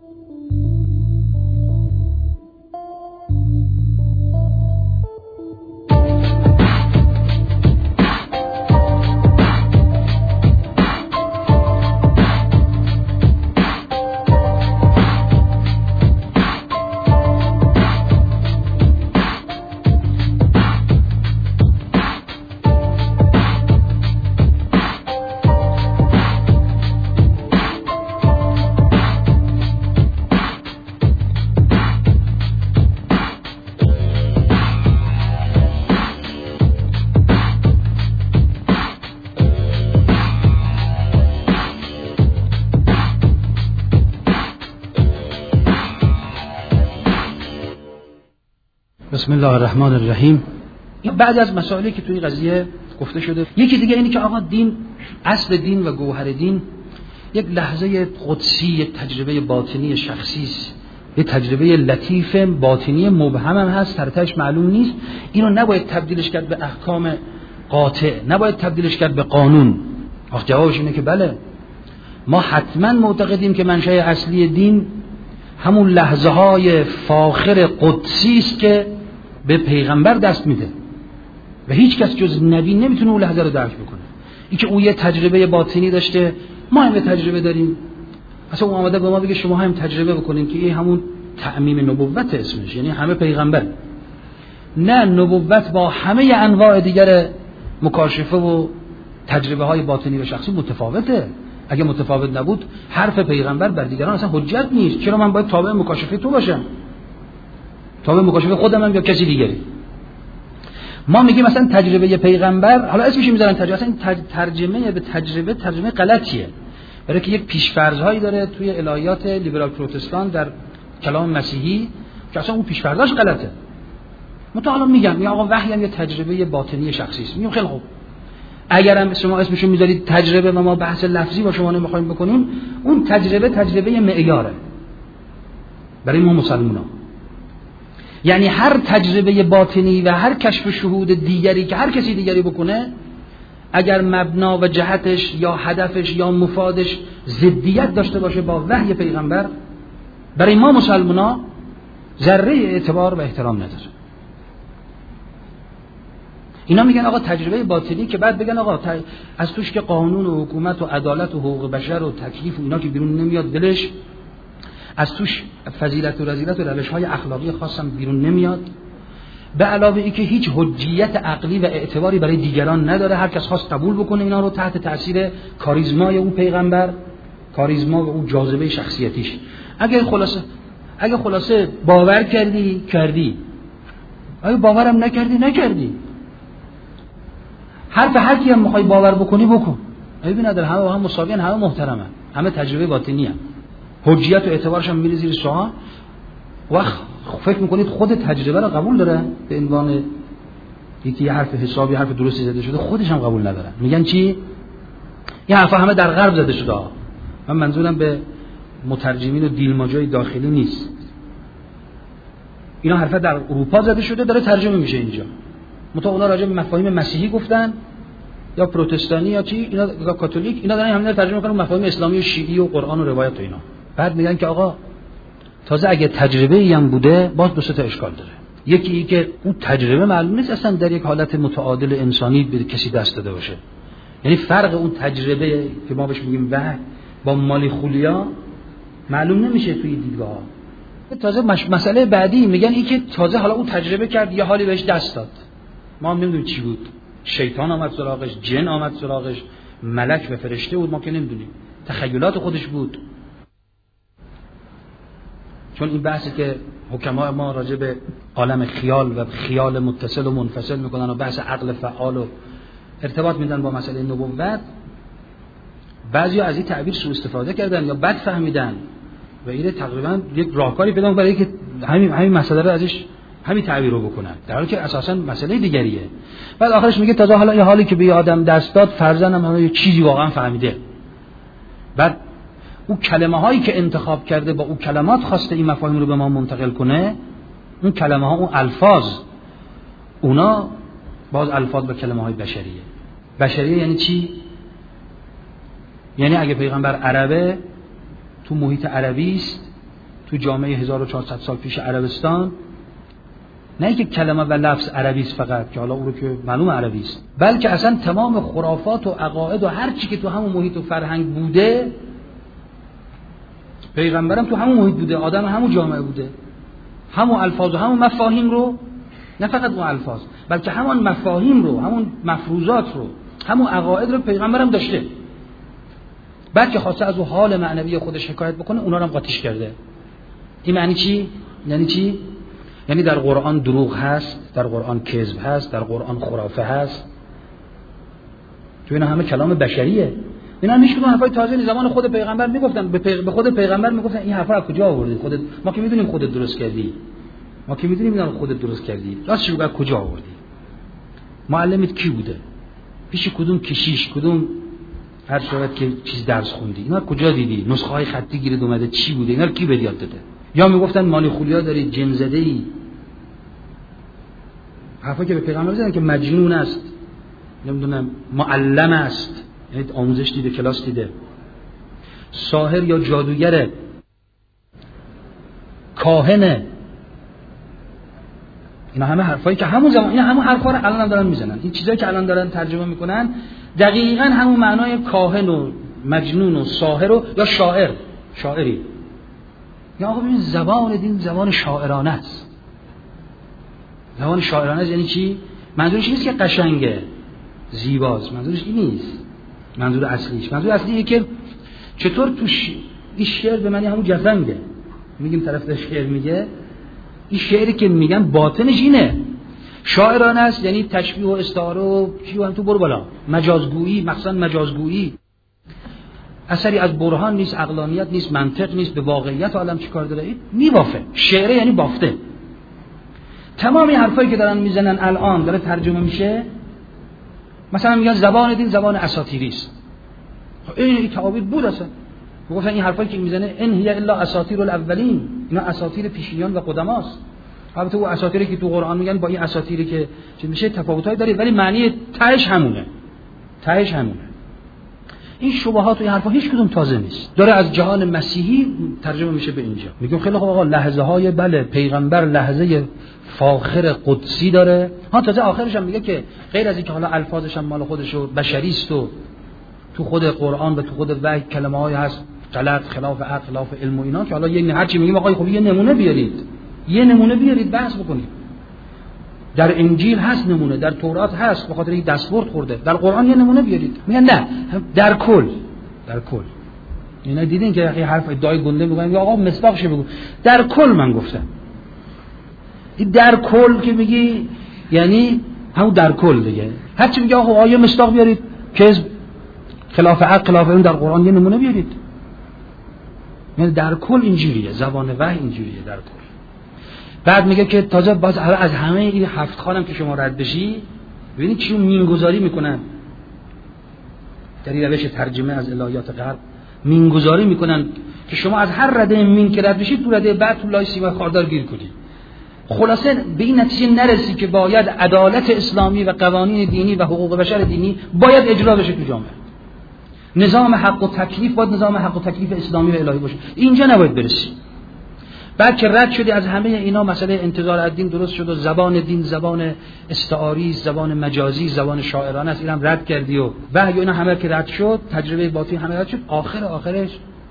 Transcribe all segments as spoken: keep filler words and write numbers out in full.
بسم الله الرحمن الرحیم. بعد از مسائلی که توی قضیه گفته شده، یکی دیگه اینی که آقا دین، اصل دین و گوهر دین یک لحظه قدسی، یک تجربه باطنی شخصی است، یک تجربه لطیف باطنی مبهم هم هست، ترتش معلوم نیست. اینو نباید تبدیلش کرد به احکام قاطع، نباید تبدیلش کرد به قانون. آخه جوابش اینه که بله، ما حتما معتقدیم که منشأ اصلی دین همون لحظه های فاخر قدسی است که به پیغمبر دست میده و هیچ کس جز نبی نمیتونه اون لحظه رو درک بکنه. این که اون یه تجربه باطنی داشته، ما هم تجربه داریم. اصلا اون آمده به ما بگه شما هم تجربه بکنین که این همون تعمیم نبوت اسمش، یعنی همه پیغمبر. نه، نبوت با همه انواع دیگر مکاشفه و تجربه های باطنی و شخصی متفاوته. اگه متفاوت نبود حرف پیغمبر بر دیگران اصلا حجت نیست. چرا من باید تابع مکاشفه تو باشم؟ تابع مکاشفه خودم هم یا کسی دیگری؟ ما میگیم مثلا تجربه پیغمبر، حالا اسمش میذارن تجربه، اصلا ترجمه به تجربه ترجمه غلطیه، برای که یک پیش‌فرض‌هایی داره توی الهیات لیبرال پروتستان در کلام مسیحی که اصلا اون پیش‌فرضاش غلطه. متأ میگم یا آقا وحی هم یه تجربه باطنی شخصی است. میگم خیلی خوب، اگرم شما اسمشو میذارید تجربه و ما بحث لفظی با شما نمیخوایم بکنیم، اون تجربه تجربه معیاره برای ما مسلمانان. یعنی هر تجربه باطنی و هر کشف شهود دیگری که هر کسی دیگری بکنه، اگر مبنا و جهتش یا هدفش یا مفادش ضدیت داشته باشه با وحی پیغمبر، برای ما مسلمانان ذره اعتبار و احترام نداره. اینا میگن آقا تجربه باطنی که بعد بگن آقا از توش که قانون و حکومت و عدالت و حقوق بشر و تکلیف و اینا که بیرون نمیاد دلش، از توش فضیلت و رذیلت و روش‌های اخلاقی خاصم بیرون نمیاد، به علاوه ای که هیچ حجیت عقلی و اعتباری برای دیگران نداره، هر کس خواست قبول بکنه اینا رو تحت تاثیر کاریزمای اون پیغمبر، کاریزما و اون جاذبه شخصیتیش. اگه خلاصه اگه خلاصه باور کردی کردی، اگه باورم نکردی نکردی. حرف هر کی هم میخوای باور بکنی بکن. ببین نداره، همه با هم مساویان، همه محترمن، همه تجربه باطنی ان. حجیت و اعتبارش هم میره زیر سوال. وقت فکر میکنید خود تجربه رو قبول داره به عنوان یکی حرف حسابی، حرف درستی زده شده، خودش هم قبول نداره. میگن چی؟ این حرفا همه در غرب زده شده. من منظورم به مترجمین و دیلماجای داخلی نیست. اینا حرفا در اروپا زده شده، داره ترجمه میشه اینجا. متأ اونا راجع به مفاهیم مسیحی گفتن یا پروتستانی یا چی، اینا یا کاتولیک، اینا دارن همین ترجمه میکنن مفاهیم اسلامی و شیعی و قرآن و روایت و اینا. بعد میگن که آقا تازه اگه تجربه ای هم بوده باز دو سه تا اشکال داره. یکی این که اون تجربه معلوم نیست اصلا در یک حالت متعادل انسانی به کسی دست داده باشه. یعنی فرق اون تجربه که ما بهش میگیم وحی با مالیخولیا معلوم نمیشه توی دیدگاه. تازه مش... مسئله بعدی میگن این که تازه حالا اون تجربه کرد یه حالی بهش دست داد، ما هم نمیدونیم چی بود، شیطان آمد سراغش، جن آمد سراغش، ملک و فرشته بود، ما که نمیدونیم، تخیلات خودش بود. چون این بحثی که حکما ما راجع به عالم خیال و خیال متصل و منفصل میکنن و بحث عقل فعال و ارتباط میدن با مسئله نبوت، بعضیا از این تعبیر سوء استفاده کردن یا بد فهمیدن و این تقریبا یک راهکاری پیدا برای اینکه همین همین مسئله رو ازش همین تعبیر رو بکنن، در حالی که اساسا مسئله دیگریه. بعد آخرش میگه تازه حالا یه حالی که به آدم دست داد فرضاً هم یه چیزی واقعا فهمیده. بعد اون کلمه هایی که انتخاب کرده با اون کلمات خواسته این مفاهیم رو به ما منتقل کنه، اون کلمه ها، اون الفاظ، اونا باز الفاظ به کلمه های بشریه. بشریه یعنی چی؟ یعنی اگه پیغمبر عربه، تو محیط عربی است، تو جامعه هزار و چهارصد سال پیش عربستان نه اینکه کلمه و لفظ عربی است فقط که حالا اون رو که معلوم عربی است، بلکه اصلا تمام خرافات و عقاید و هر چی که تو همون محیط و فرهنگ بوده، پیغمبرم تو همون محیط بوده، آدم همون جامعه بوده، همون الفاظ و همون مفاهیم رو، نه فقط اون الفاظ بلکه همون مفاهیم رو، همون مفروضات رو، همون عقاید رو پیغمبرم داشته. بعد که خواسته از اون حال معنوی خودش حکایت بکنه، اونا رو هم قاطیش کرده. این معنی چی؟ یعنی چی؟ یعنی در قرآن دروغ هست، در قرآن کذب هست، در قرآن خرافه هست. تو اینا همه کلام بشریه. اینا هیچ کدوم حرفای تازه نیست. زمان خود پیغمبر میگفتن، به, پیغ... به خود پیغمبر میگفتن این حرفا از کجا آوردی؟ خودت ما که میدونیم خودت درست کردی. ما که میدونیم اینا رو خودت درست کردی. راستش بگو از کجا آوردی؟ معلمت کی بوده؟ پیش کدوم کشیش، کدوم هر شاید که چیز درس خوندی؟ اینا کجا دیدی؟ نسخه های خطی گیرد اومده چی بوده؟ اینا رو کی به یاد داده؟ یا میگفتن مالی خولیا داری، جن زده ای. حرفا که به پیغمبر میزنن که مجنون است، نمیدونم معلم است، یعنی آموزش دیده، کلاس دیده، ساحر یا جادوگره، کاهنه. اینا همه حرفایی که همون زمان، اینا همون حرفا رو الان هم دارن میزنن. این چیزایی که الان دارن ترجمه میکنن دقیقاً همون معنای کاهن و مجنون و ساحر و یا شاعر، شاعری. یا آقا ببین زبان دین زبان شاعرانه است. زبان شاعرانه است یعنی چی؟ منظورش نیست که قشنگه، زیباست، منظورش این نیست. منظور اصلیش، منظور اصلی اینه که چطور تو ش... این شعر به معنی همون جفنگه. میگیم طرف در شعر میگه، این شعری که میگن باطنش اینه. شاعرانه است یعنی تشبیه و استعاره و چی و هم تو برو بالا، مجازگویی، مخصوصا مجازگویی. اثری از برهان نیست، عقلانیت نیست، منطق نیست، به واقعیت عالم چی کار داره؟ میبافه. شعره یعنی بافته. تمام این حرفایی که دارن میزنن الان داره ترجمه میشه. مثلا میگن زبان دین زبان اساطیری است. این این تعابیر بود اصلا. میگفتن این حرفایی که میزنه ان هی الا اساطیر الاولین، اینا اساطیر پیشینیان و قدماست. البته اون اساطیری که تو قرآن میگن با این اساطیری که چه میشه تفاوتایی داره، ولی معنی تهش همونه. تهش همونه. این شبهات و این حرفا هیچ کدوم تازه نیست. داره از جهان مسیحی ترجمه میشه به اینجا. میگم خیلی خوب آقا، لحظه های بله پیغمبر لحظه فاخر قدسی داره. ها تازه آخرش هم میگه که غیر از این که حالا الفاظش هم مال خودش و بشری است و تو خود قرآن و تو خود وحی کلمه‌ای هست غلط، خلاف عقل، خلاف علم و اینا، که حالا یه هر چی میگیم آقا خب یه نمونه بیارید. یه نمونه بیارید بحث بکنید. در انجیل هست نمونه، در تورات هست، به خاطر این دستورد خورده. در قرآن یه نمونه بیارید. میگن نه، در کل، در کل. اینا دیدین که یه حرف ادعای گنده میگن آقا مصداقش بگو. در کل من گفتم. این در کل که میگی یعنی همون در کل دیگه. هر چی میگه آقا آیه مصداق بیارید، کذب، خلاف عقل، خلاف اون، در قرآن یه نمونه بیارید. یعنی در کل اینجوریه، زبان وحی اینجوریه در کل. بعد میگه که تازه باز از همه این هفت خانم که شما رد بشی، ببینید چی مینگذاری میکنن در این روش ترجمه از الهیات غرب. مینگذاری میکنن که شما از هر رده مین که رد بشید تو رده بعد تو لای سیما خاردار گیر کنید. خلاصه به این نتیجه نرسی که باید عدالت اسلامی و قوانین دینی و حقوق بشر دینی باید اجرا بشه تو جامعه. نظام حق و تکلیف باید نظام حق و تکلیف اسلامی و الهی باشه. اینجا نباید برسی. بعد که رد شدی از همه اینا، مسئله انتظار از دین درست شد و زبان دین زبان استعاری، زبان مجازی، زبان شاعرانه است، اینم رد کردی و وحی اینا همه که رد شد، تجربه باطنی همه رد شد، آخر آخرش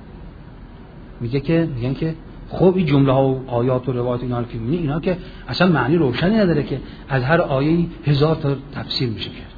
میگه که میگن که خب این جمله ها و آیات و روایات اینا که میبینی اینا که اصلا معنی روشنی نداره، که از هر آیه‌ای هزار تا تفسیر میشه کرد،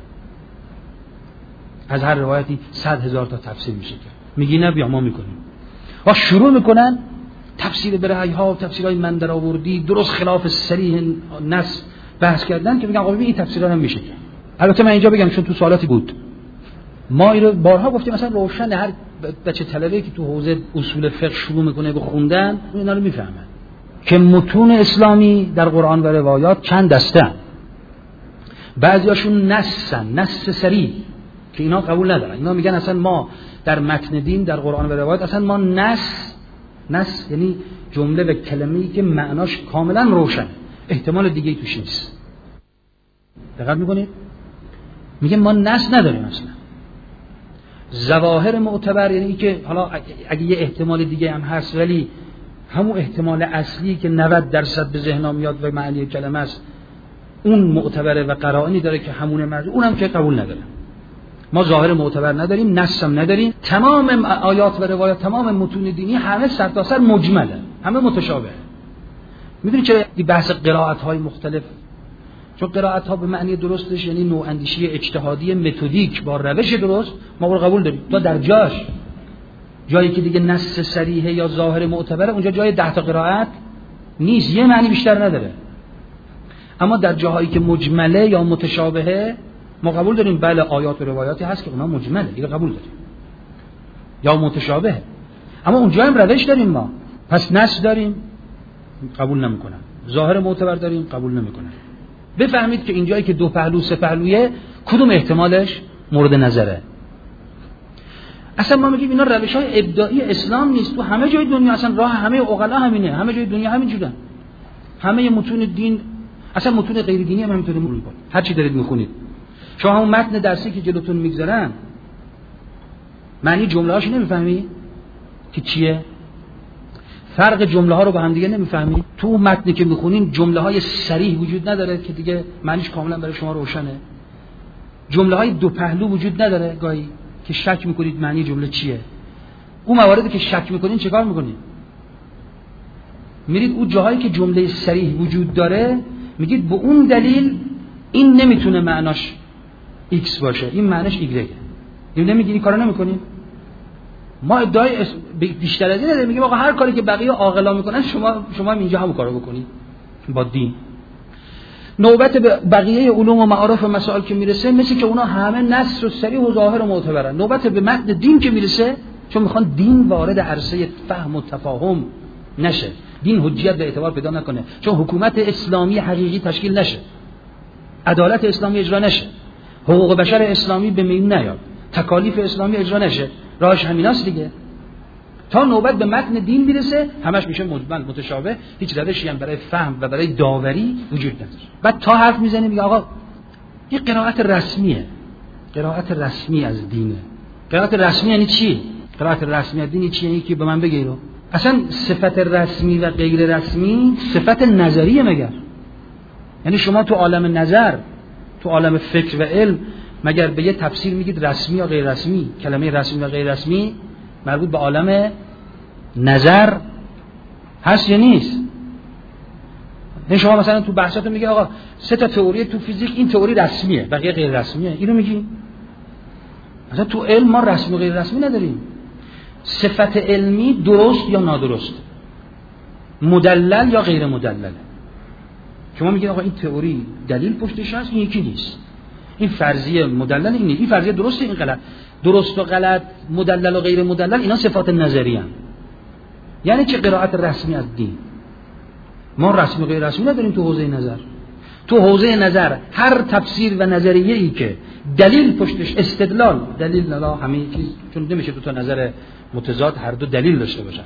از هر روایتی صد هزار تا تفسیر میشه کرد. میگی نه بیا ما میکنیم. و شروع میکنن تفسیر برهی ها و تفسیرهای من در آوردی درست خلاف صریح نص بحث کردن که میگن آقا این تفسیرها هم میشه کرد. البته من اینجا بگم چون تو سوالاتی بود، ما اینو بارها گفتیم مثلا روشن هر بچه طلبه‌ای که تو حوزه اصول فقه شروع میکنه به خوندن اینا رو میفهمه که متون اسلامی در قرآن و روایات چند دستن. بعضیاشون نصن، نص صریح که اینا قبول ندارن. اینا میگن اصلا ما در متن دین در قرآن و روایات اصلا ما نص نص یعنی جمله و کلمه‌ای که معناش کاملا روشن، احتمال دیگه‌ای توش نیست. دقت می‌کنید؟ میگه ما نص نداریم اصلا. ظواهر معتبر یعنی که حالا اگه یه احتمال دیگه هم هست ولی همون احتمال اصلی که نود درصد به ذهنم میاد و معنی کلمه است اون معتبره و قرائنی داره که همون مرجوع، اونم که قبول نداره. ما ظاهر معتبر نداریم، نص هم نداریم. تمام آیات و روایات، تمام متون دینی همه سرتاسر مجمله، همه متشابهه. میدونی چرا این بحث قرائت های مختلف؟ چون قرائت ها به معنی درستش یعنی نوع اندیشی اجتهادی متدیک با روش درست ما رو قبول داریم. تا در جاش جایی که دیگه نص صریحه یا ظاهر معتبره اونجا جای ده تا قرائت نیست، یه معنی بیشتر نداره. اما در جاهایی که مجمله یا متشابهه ما قبول داریم. بله آیات و روایاتی هست که اونا مجمله، دیگه قبول داریم، یا متشابهه. اما اونجا هم روش داریم ما. پس نص داریم قبول نمیکنن، ظاهر معتبر داریم قبول نمیکنن. بفهمید که اینجایی که دو پهلو سه پهلویه کدوم احتمالش مورد نظره. اصلا ما میگیم اینا روش‌های ابداعی اسلام نیست. تو همه جای دنیا اصلا راه همه عقلا همینه، همه جای دنیا همین جورن. همه متون دین، اصلا متون غیر دینی هم همینطوری مرور کن. هر چی دارید میخونید شما همون متن درسی که جلوتون میگذارن معنی جمله‌هاش نمیفهمی که چیه؟ فرق جمله ها رو با هم دیگه نمیفهمی؟ تو متنی که میخونین جمله های صریح وجود نداره که دیگه معنیش کاملا برای شما روشنه. جمله های دو پهلو وجود نداره گاهی که شک میکنید معنی جمله چیه. اون مواردی که شک میکنین چیکار میکنین؟ میرید اون جاهایی که جمله صریح وجود داره میگید به اون دلیل این نمیتونه معناش ایکس باشه، این معناش ایگرگه. این نمیگین این کارو نمیکنین؟ ما ادعای بیشتر از این نداریم. میگیم آقا هر کاری که بقیه عاقلا میکنن شما شما هم اینجا همون کارو بکنید با دین. نوبت به بقیه علوم و معارف و مسائل که میرسه مثل که اونا همه نص و صریح و ظاهر و معتبرن. نوبت به متن دین که میرسه چون میخوان دین وارد عرصه فهم و تفاهم نشه، دین حجیت و اعتبار پیدا نکنه، چون حکومت اسلامی حقیقی تشکیل نشه، عدالت اسلامی اجرا نشه، حقوق بشر اسلامی به میون نیاد، تکالیف اسلامی اجرا نشه، راهش همیناست دیگه. تا نوبت به متن دین میرسه همش میشه مجمل متشابه، هیچ روشی هم برای فهم و برای داوری وجود نداره. بعد تا حرف میزنه میگه آقا این قرائت رسمیه، قرائت رسمی از دینه. قرائت رسمی یعنی چی؟ قرائت رسمی از دین چی؟ یعنی که به من بگی رو اصلا صفت رسمی و غیر رسمی صفت نظریه مگر؟ یعنی شما تو عالم نظر، تو عالم فکر و علم مگر به یه تفسیر میگید رسمی یا غیر رسمی؟ کلمه رسمی و غیر رسمی مربوط به عالم نظر هست یا نیست؟ نه شما مثلا تو بحثاتون میگه آقا سه تا تئوری تو فیزیک، این تئوری رسمیه بقیه غیر رسمیه، اینو میگی؟ مثلا تو علم ما رسمی و غیر رسمی نداریم. صفت علمی درست یا نادرست، مدلل یا غیر مدلل. شما میگید آقا این تئوری دلیل پشتش هست، این یکی نیست، این فرضیه مدلل، این این فرضیه درسته، این غلط. درست و غلط، مدلل و غیر مدلل اینا صفات نظری هستند. یعنی چه قرائت رسمی از دین؟ ما رسمی و غیر رسمی نداریم تو حوزه نظر. تو حوزه نظر هر تفسیر و نظریه ای که دلیل پشتش، استدلال، دلیل نه همه چیز، چون نمیشه دو تا نظر متضاد هر دو دلیل داشته باشن.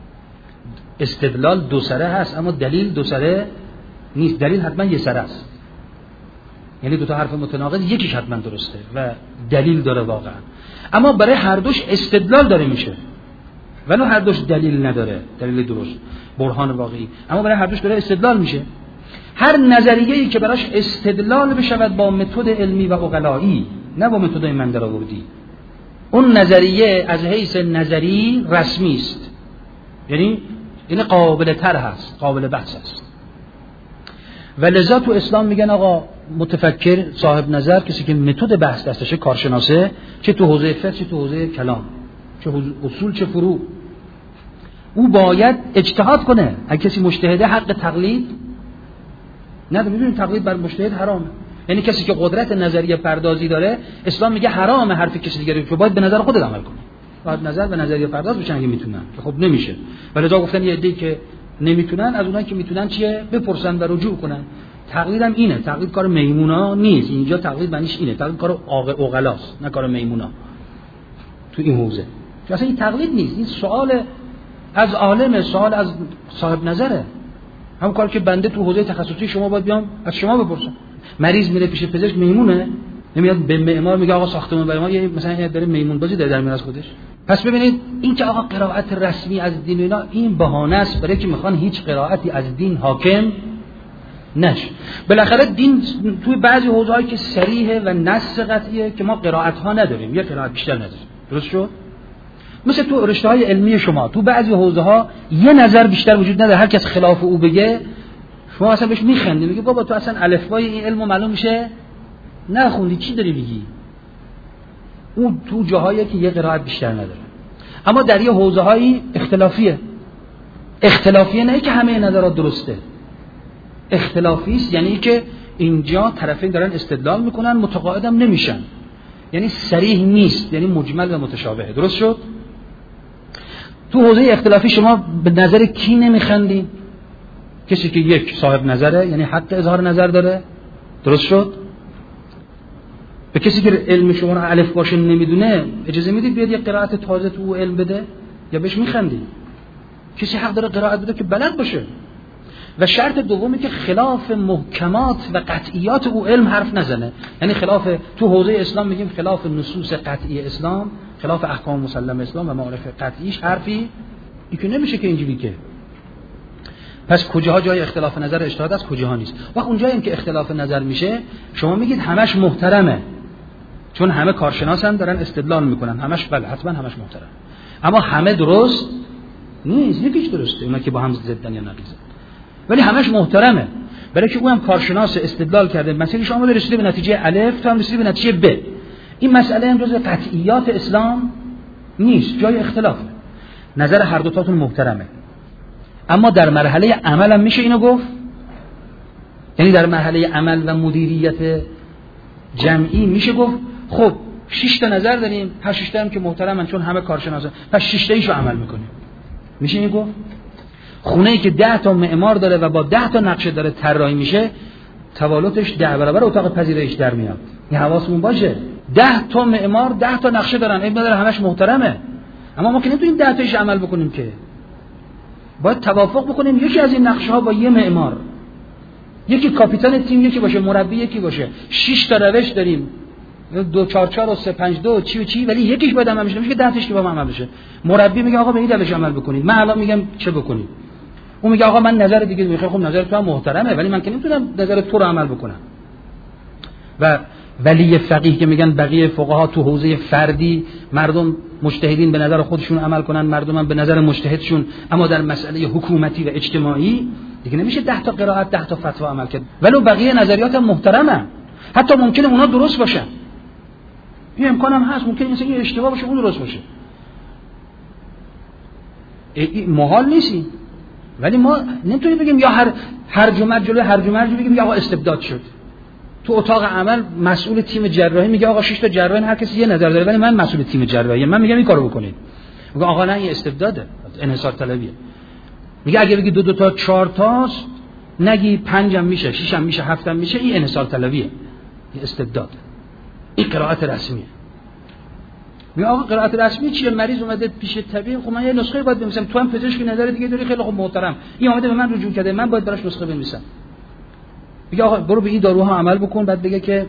استدلال دو سره هست اما دلیل دو سره نیست. دلیل حتما یه سره است، یعنی دو تا حرف متناقض یکیش حتما درسته و دلیل داره واقعا، اما برای هر دوش استدلال داره میشه ولو هر دوش دلیل نداره، دلیل درست، برهان واقعی، اما برای هر دوش داره استدلال میشه. هر نظریه‌ای که براش استدلال بشود با متد علمی و عقلایی، نه با متدای من درآوردی، اون نظریه از حیث نظری رسمی است، یعنی این قابل تر هست، قابل بحث است. و لذا تو اسلام میگن آقا متفکر، صاحب نظر، کسی که متد بحث دستشه، کارشناسه، چه تو حوزه فقه چه تو حوزه کلام، چه اصول چه فروع، او باید اجتهاد کنه. اگه کسی مجتهده حق تقلید نداره. میدونید تقلید بر مجتهد حرامه. یعنی کسی که قدرت نظریه پردازی داره، اسلام میگه حرامه حرف کسی دیگه رو، باید به نظر خودت عمل کنی، باید نظر به نظریه پرداز بشن اگه میتونن، که خب نمیشه. ولی دا گفتن یه عده‌ای که نمیتونن از اونایی که میتونن چیه بپرسن و رجوع کنن. تقلید هم اینه، تقلید کار میمونا نیست. اینجا تقلید معنیش اینه، تقلید کار عقلاست نه کار میمونا تو این حوزه. اصلا این تقلید نیست، این سوال از عالم، سوال از صاحب نظره. هم کار که بنده تو حوزه تخصصی شما باید بیام از شما بپرسم. مریض میره پیش پزشک میمونه، نمیاد به معمار میگه آقا ساختمون برای ما یه مثلا داره میمون بازی داره در میراث خودش. پس ببینید این که آقا قرائت رسمی از دین اینا این بهانه است برای که میخوان هیچ قرائتی از دین حاکم نشه. بالاخره دین توی بعضی حوزه‌هایی که صریحه و نص قطعیه که ما قرائت ها نداریم، یا قرائت بیشتر نداریم. درست شد؟ مثل تو رشته‌های علمی شما تو بعضی حوزه‌ها یه نظر بیشتر وجود نداره، هر کس خلاف او بگه شما اصلا بهش میخندی، میگه بابا تو اصلا الفبای این علمو معلوم میشه نخوندی، چی داری میگی؟ اون تو جاهایی که یه قرائت بیشتر نداره. اما در یه حوزه‌هایی اختلافیه. اختلافیه نه که همه نظرات درسته. اختلافی است یعنی که اینجا طرفین دارن استدلال میکنن متقاعدم نمیشن، یعنی صریح نیست، یعنی مجمل و متشابهه. درست شد؟ تو حوزه اختلافی شما به نظر کی نمیخندین؟ کسی که یک صاحب نظره، یعنی حق اظهار نظر داره. درست شد؟ به کسی که علم شما رو الف باشه نمیدونه اجازه میدید بیاد یک قرائت تازه تو علم بده یا بهش میخندید؟ کسی حق داره قرائت بده که بلد باشه. و شرط دومی که خلاف محکمات و قطعیات او علم حرف نزنه، یعنی خلاف تو حوزه اسلام میگیم خلاف نصوص قطعی اسلام، خلاف احکام مسلم اسلام و معارف قطعیش حرفی این که نمیشه که اینجوری که. پس کجاها جای اختلاف نظر اجتهاد است، کجاها نیست. وقت اونجایی هم که اختلاف نظر میشه شما میگید همش محترمه، چون همه کارشناسن دارن استدلال میکنن، همش بله حتما همش محترم. اما همه درست نیست، یکیش درسته، اونا که با هم ضدن یا نقیضن، ولی همش محترمه، برای که او هم کارشناس استدلال کرده مسئله شما رسیده به نتیجه الف، تو هم رسیده به نتیجه ب. این مسئله هم جزء قطعیات اسلام نیست، جای اختلافه. نظر هر دو تاتون محترمه. اما در مرحله عمل هم میشه اینو گفت، یعنی در مرحله عمل و مدیریت جمعی میشه گفت خب شش تا نظر داریم، هر شش تا هم که محترمن چون همه کارشناسن، پس شش تاییشو عمل میکنیم. میشه این گفت؟ خونه‌ای که ده تا معمار داره و با ده تا نقشه داره طراحی میشه، توالتش ده برابر اتاق پذیرایش در میاد. این حواسمون باشه. ده تا معمار ده تا نقشه دارن، این نداره همش محترمه. اما ما که نمیتونیم ده تاییش عمل بکنیم که. باید توافق بکنیم یکی از این نقشه ها با یه معمار، یکی کاپیتان تیم یکی باشه، مربی یکی باشه. شش تا روش داریم، دو چهار چهار و سه پنج دو چی و چی، ولی یکیش باید عمل بشه، میشه ده تاش که با عمل بشه. مربی میگه آقا به این روش عمل بکنید، من الان میگم چه بکنید. اون میگه آقا من نظر دیگه میخوام. خب نظر تو هم محترمه، ولی من که نمیتونم نظر تو رو عمل بکنم. و ولی فقیه که میگن بقیه فقها تو حوزه فردی مردم مجتهدین به نظر خودشون عمل کنن، مردم هم به نظر مجتهدشون، اما در مسئله حکومتی و اجتماعی دیگه نمیشه ده تا قرائت ده تا فتوا عمل کرد. ولو بقیه نظریات هم محترمه، حتی ممکنه اونا درست باشن، این امکان هم هست، ممکنه مثلا یه اشتباه باشه اون درست باشه، این محال نیست. ولی ما نمیتونیم بگیم یا هر هر جمعه جلوی هر جمعه بگیم یا آقا استبداد شد. تو اتاق عمل مسئول تیم جراحی میگه آقا شش تا جراح هر کسی یه نظر داره، ولی من مسئول تیم جراحی من میگم این کارو بکنید. میگه آقا نه این استبداده، انحصار طلبیه. میگه اگه بگی دو دو تا چهار تاست، نگی پنجم میشه، ششم میشه، هفتم میشه، این انحصار طلبیه، این استبداد. این قرائت رسمیه. میگه آقا قرائت رسمی چیه؟ مریض اومده پیش طبیب، خب من یه نسخه باید بنویسم، تو هم پزشکی نظر دیگه داری، خیلی خوب محترم، این اومده به من رجوع کرده، من باید براش نسخه بنویسم. میگه آقا برو به این داروها عمل بکن، بعد بگه که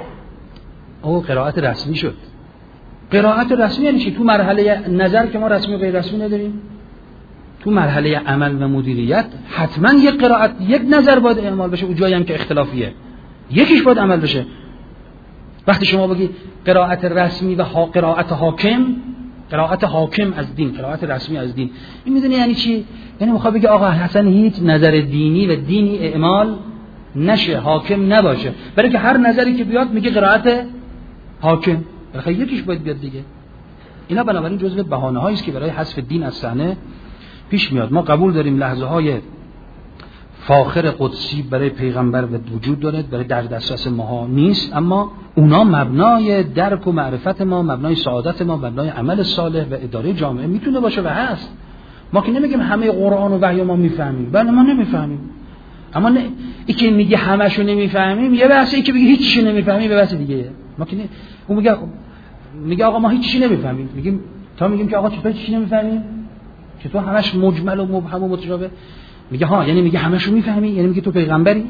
آقا قرائت رسمی شد. قرائت رسمی یعنی چی؟ تو مرحله نظر که ما رسمی و غیر رسمی نداریم، تو مرحله عمل و مدیریت حتما یک قرائت یک نظر باید اعمال بشه، اون جایی هم که اختلافیه یکیش باید عمل بشه. وقتی شما بگی قرائت رسمی و ها قرائت حاکم، قرائت حاکم از دین، قرائت رسمی از دین، این میدونی یعنی چی؟ یعنی میخواد بگه آقا حسن هیچ نظر دینی و دینی اعمال نشه، حاکم نباشه، برای که هر نظری که بیاد میگه قرائت حاکم، برای یکیش باید بیاد دیگه. اینا بنابراین جزء بهانه‌هایی است که برای حذف دین از صحنه پیش میاد. ما قبول داریم لحظه های فاخر قدسی برای پیغمبر وجود داره، برای در دسترس ما نیست، اما اونا مبنای درک و معرفت ما، مبنای سعادت ما، مبنای عمل صالح و اداره جامعه میتونه باشه و هست. ما که نمیگیم همه قرآن و وحی ما میفهمیم، بله ما نمیفهمیم، اما نه ای که میگه همشو نمیفهمیم یه بحثه، ای که میگه هیچیشو نمیفهمیم یه بحث دیگه. ما که نه... اون میگه میگه آقا ما هیچیشو نمیفهمیم، میگیم تا میگیم که آقا چطور هیچی نمیفهمیم؟ چطور همش مجمل و مبهم و متشابه؟ میگه ها یعنی میگه همشو میفهمی، یعنی میگه تو پیغمبری؟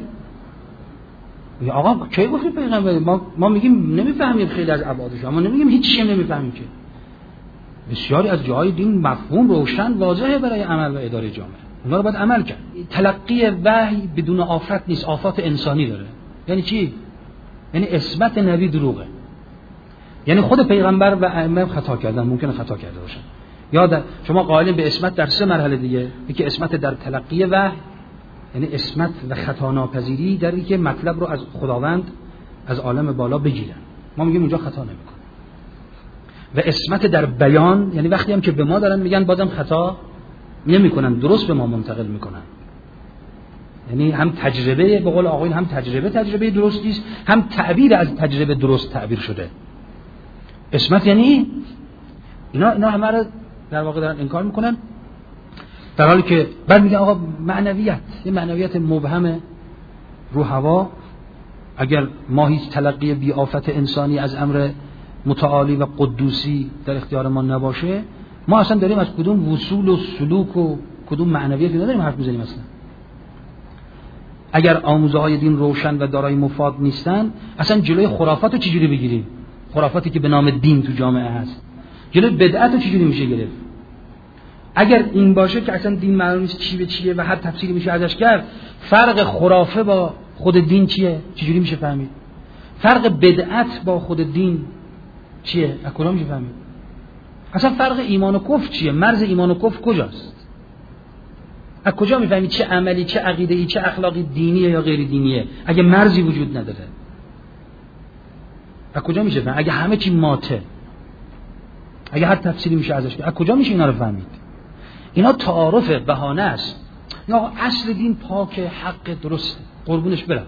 میگه آقا کی گفتی پیغمبری؟ ما ما میگیم نمیفهمیم خیلی از ابعادش، اما نمیگیم هیچ چیزی نمیفهمیم که. بسیاری از جاهای دین مفهوم روشن واضحه برای عمل و اداره جامعه، اونا رو باید عمل کرد. تلقی وحی بدون آفت نیست، آفات انسانی داره. یعنی چی؟ یعنی عصمت نبی دروغه، یعنی خود پیغمبر و ائمه خطا کردن، ممکنه خطا کرده باشن. یاد شما قائلین به عصمت در سه مرحله دیگه، یکی عصمت در تلقی وحی، یعنی عصمت و خطا ناپذیری در اینکه مطلب رو از خداوند از عالم بالا بگیرن، ما میگیم اونجا خطا نمیکنه. و عصمت در بیان، یعنی وقتی هم که به ما دارن میگن بازم خطا نمیکنن، درست به ما منتقل میکنن. یعنی هم تجربه، به قول آقایون، هم تجربه تجربه درستی است، هم تعبیر از تجربه درست تعبیر شده. عصمت یعنی اینا اینا همه رو در واقع دارن انکار میکنن، در حالی که بعد میگن آقا معنویت، یه معنویت مبهم رو هوا، اگر ما هیچ تلقی بی آفت انسانی از امر متعالی و قدوسی در اختیار ما نباشه، ما اصلا داریم از کدوم وصول و سلوک و کدوم معنویتی نداریم حرف میزنیم. اصلا اگر آموزه های دین روشن و دارای مفاد نیستن، اصلا جلوی خرافات رو چجوری بگیریم؟ خرافاتی که به نام دین تو جامعه هست، جلوی بدعت رو چجوری میشه گرفت؟ اگر این باشه که اصلا دین معلوم نیست چی به چیه و هر تفسیری میشه ازش کرد، فرق خرافه با خود دین چیه؟ چجوری میشه فهمید؟ فرق بدعت با خود دین چیه؟ از کجا میشه فهمید؟ اصلا فرق ایمان و کفر چیه؟ مرز ایمان و کفر کجاست؟ از کجا میفهمید چه عملی، چه عقیده‌ای، چه اخلاقی دینیه یا غیر دینیه اگه مرزی وجود نداره؟ از کجا میشه فهمید؟ اگه همه چی ماته، اگه هر تفسیری میشه ازش کرد، از کجا میشه اینا رو فهمید؟ اینا تعارف، بهانه است. اینا اصل دین پاک، حق، درسته، قربونش برم.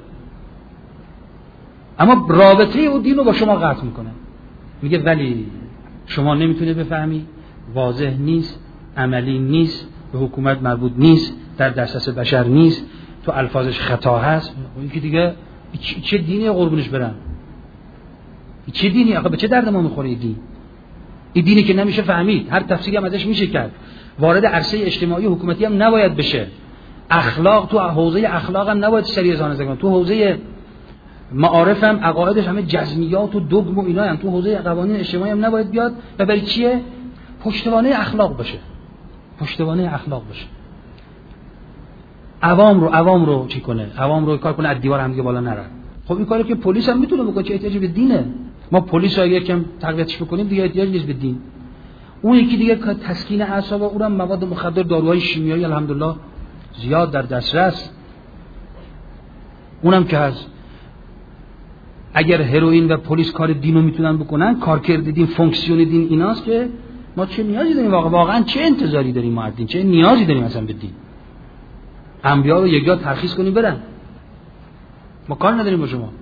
اما رابطه اون دین رو با شما قطع میکنه، میگه ولی شما نمیتونه بفهمی، واضح نیست، عملی نیست، به حکومت مربوط نیست، در دسترس بشر نیست، تو الفاظش خطا هست. این که دیگه چه دینی قربونش برم؟ چه دینی؟ آخه به چه درد ما میخوره این دین؟ این دینی که نمیشه فهمید، هر تفسیری هم ازش میشه کرد، وارد عرصه اجتماعی و حکومتی هم نباید بشه. اخلاق، تو حوزه اخلاق هم نباید سری اذعان کنه، تو حوزه معارف هم عقایدش همه جزمیات و دگم و اینا هم، تو حوزه قوانین اجتماعی هم نباید بیاد و برای چیه؟ پشتوانه اخلاق باشه، پشتوانه اخلاق باشه. عوام رو عوام رو چی کنه؟ عوام رو کار کنه از دیوار هم دیگه بالا نرن. خب این کاری که پلیس هم میتونه بکنه، چه احتیاجی به دینه؟ ما پلیس رو یکم تقویتش بکنیم دیگه احتیاج نیست به دین. اون یکی دیگه که تسکین اعصاب، اونم مواد مخدر، داروهای شیمیایی الحمدلله زیاد در دسترس، اونم که هست. اگر هروئین و پلیس کار دینو میتونن بکنن، کارکرد دین، فونکسیون دین ایناست که ما چه نیازی داریم واقعا واقعا چه انتظاری داریم ما از دین؟ چه نیازی داریم اصلا به دین؟ انبیا رو یک جا ترخیص کنیم برن، ما کار نداریم با شما.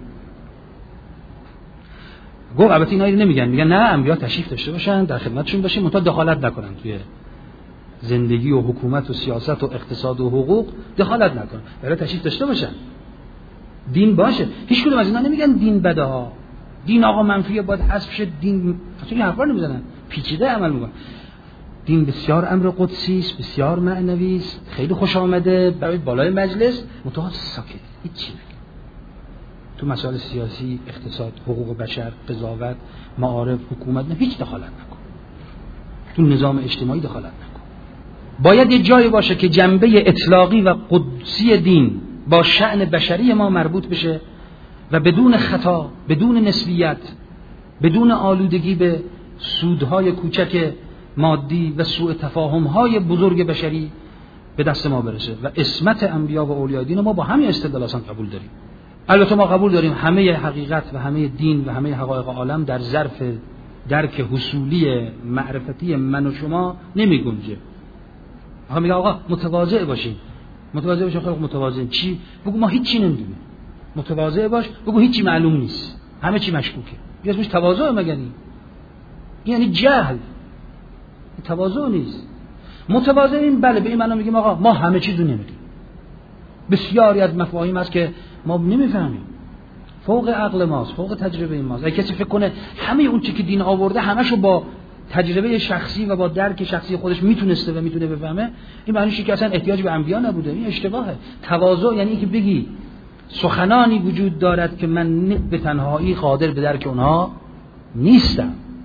گفت البته اینا رو نمیگن، میگن نه انبیا تشریف داشته باشن، در خدمتشون باشیم، منتها دخالت نکنن توی زندگی و حکومت و سیاست و اقتصاد و حقوق، دخالت نکنن، برای تشریف داشته باشن، دین باشه. هیچ کدوم از اینا نمیگن دین بده ها، دین آقا منفیه باید حذف شه، دین اصلا این حرفا نمیزنن، پیچیده عمل میکنن. دین بسیار امر قدسی است، بسیار معنوی است، خیلی خوش آمده برای بالای مجلس، متأ ساکت، هیچ نمیگه. تو مسائل سیاسی، اقتصاد، حقوق بشر، قضاوت، معارف، حکومت نه، هیچ دخالت نکن. تو نظام اجتماعی دخالت نکن. باید یه جایی باشه که جنبه اطلاقی و قدسی دین با شأن بشری ما مربوط بشه و بدون خطا، بدون نسبیت، بدون آلودگی به سودهای کوچک مادی و سوء تفاهم‌های بزرگ بشری به دست ما برسه. و عصمت انبیا و اولیای دین ما با همین استدلال اصلا قبول داریم. البته ما قبول داریم همه حقیقت و همه دین و همه حقایق عالم در ظرف درک حصولی معرفتی من و شما نمی گنجه. آقا میگه آقا متواضع باشین، متواضع باشین. خیلی متواضع چی؟ بگو ما هیچ چی نمیدونیم. متواضع باش، بگو هیچ چی معلوم نیست، همه چی مشکوکه. یه اسمش تواضع مگنی؟ یعنی جهل. تواضع نیست. متواضع این بله به این معنا میگیم آقا ما همه چیزو نمیدونیم. بسیاری از مفاهیم هست که ما نمیفهمیم، فوق عقل ماست، فوق تجربه ماست. اگه کسی فکر کنه همه اون چیزی که دین آورده همشو با تجربه شخصی و با درک شخصی خودش میتونسته و میتونه بفهمه، این معنیشه که اصلا احتیاج به انبیا نبوده. این اشتباهه. تواضع یعنی اینکه بگی سخنانی وجود دارد که من به تنهایی قادر به درک اونها نیستم.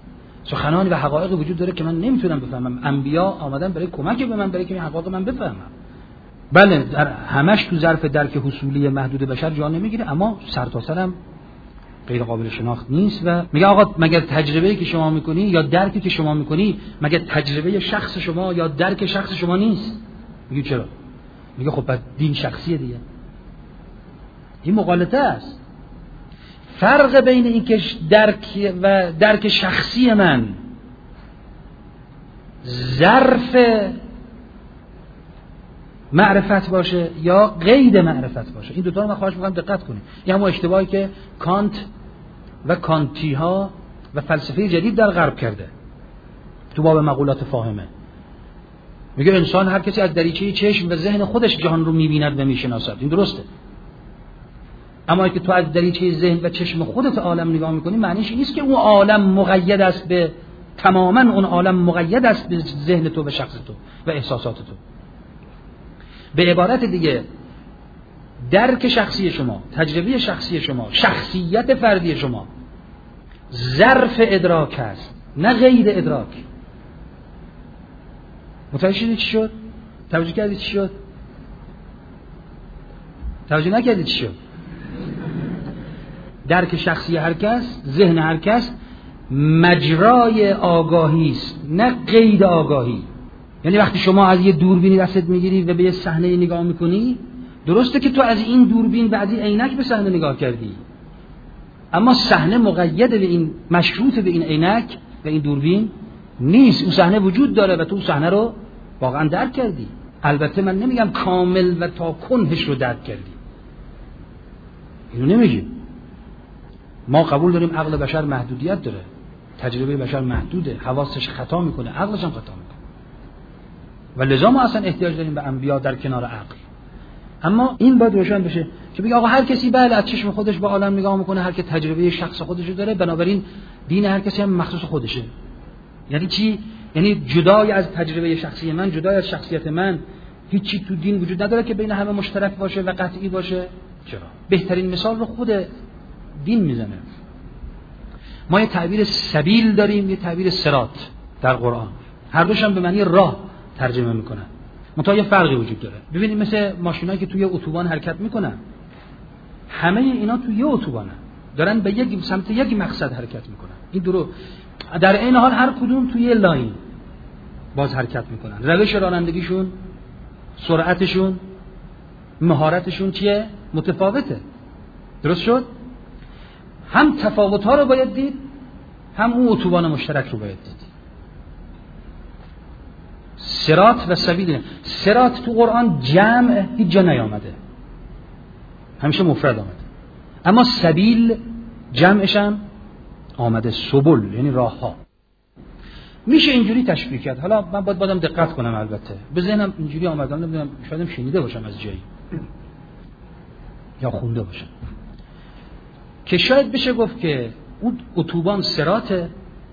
سخنانی و حقایقی وجود داره که من نمیتونم بفهمم. انبیا آمدن برای کمک به من، برای که این حقایق من بفهمم. بله در همش تو ظرف درک حصولی محدود بشر جا نمیگیره، اما سرتاسرم غیر قابل شناخت نیست. و میگه آقا مگر تجربه‌ای که شما میکنی یا درکی که شما میکنی مگر تجربه شخص شما یا درک شخص شما نیست؟ میگه چرا؟ میگه خب بعد دین شخصیه دیگه. این مغالطه است. فرق بین این که درک و درک شخصی من ظرف معرفت باشه یا قید معرفت باشه، این دوتا رو من خواهش میکنم دقت کنید. این همون اشتباهی که کانت و کانتی ها و فلسفه جدید در غرب کرده تو باب مقولات فاهمه. میگه انسان هر کسی از دریچه چشم و ذهن خودش جهان رو میبیند و میشناسد. این درسته، اما اگه تو از دریچه ذهن و چشم خودت عالم نگاه میکنی معنیش این نیست که اون عالم مقید است به تماما اون عالم مقید است به ذهن تو و شخص تو و احساسات تو. به عبارت دیگه درک شخصی شما، تجربه شخصی شما، شخصیت فردی شما ظرف ادراک است نه قید ادراک. متوجه شدید چی شد؟ توجه کردید چی شد؟ توجه نکردید چی شد؟ درک شخصی هر کس، ذهن هر کس مجرای آگاهی است نه قید آگاهی. یعنی وقتی شما از یه دوربینی دستت میگیری و به یه صحنه نگاه میکنی، درسته که تو از این دوربین و از این عینک به صحنه نگاه کردی، اما صحنه مقید به این، مشروط به این عینک و این دوربین نیست. اون صحنه وجود داره و تو اون صحنه رو واقعا درک کردی. البته من نمیگم کامل و تا کنهش رو درک کردی، اینو نمیگیم. ما قبول داریم عقل بشر محدودیت داره، تجربه بشر محدوده، حواسش خطا میکنه، عقلش هم خطا میکنه و لذا ما اصلا احتیاج داریم به انبیا در کنار عقل. اما این باید روشن بشه که بگه آقا هر کسی بله از چشم خودش به عالم نگاه میکنه، هر کی تجربه شخص خودشو داره، بنابراین دین هر کسی هم مخصوص خودشه. یعنی چی؟ یعنی جدای از تجربه شخصی من، جدای از شخصیت من، هیچی تو دین وجود نداره که بین همه مشترک باشه و قطعی باشه. چرا؟ بهترین مثال رو خود دین میزنه. ما یه تعبیر سبیل داریم، یه تعبیر صراط در قرآن، هر دوش هم به معنی راه ترجمه میکنن، منتها یه فرقی وجود داره. ببینید مثل ماشینایی که توی اتوبان حرکت میکنن، همه اینا توی یه اتوبانن، دارن به یک سمت یک مقصد حرکت میکنن. این درو در این حال هر کدوم توی یه لاین باز حرکت میکنن. روش رانندگیشون، سرعتشون، مهارتشون چیه؟ متفاوته. درست شد؟ هم تفاوت‌ها رو باید دید، هم اون اتوبان مشترک رو باید دید. صراط و سبیل. صراط تو قرآن جمع هیچ جا نیامده، همیشه مفرد آمده، اما سبیل جمعش هم آمده، سبل یعنی راه ها. میشه اینجوری تشبیه کرد. حالا من باید بادم دقت کنم، البته به ذهنم اینجوری آمده، نمیدونم شایدم شنیده باشم از جایی یا خونده باشم که شاید بشه گفت که اون اتوبان صراطه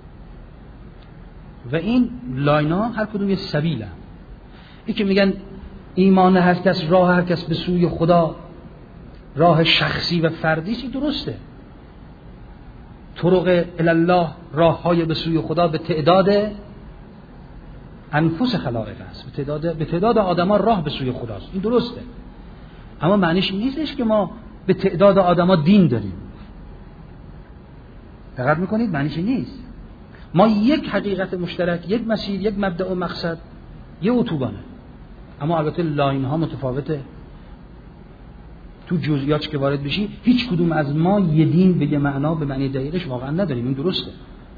و این لاینا هر کدوم یه سبیله. این که میگن ایمان هر کس، راه هر کس به سوی خدا، راه شخصی و فردیش، درسته. طرق الله، راه های به سوی خدا به تعداد انفس خلائق است، به تعداد به تعداد آدما راه به سوی خداست، این درسته. اما معنیش نیستش که ما به تعداد آدما دین داریم. دقت میکنید؟ معنیش نیست. ما یک حقیقت مشترک، یک مسیر، یک مبدأ و مقصد، یک اتوبانه، اما البته لاین ها متفاوته. تو جزئیات که وارد بشی، هیچ کدوم از ما یه دین به یه معنا، به معنی دقیقش واقعا نداریم، این درسته.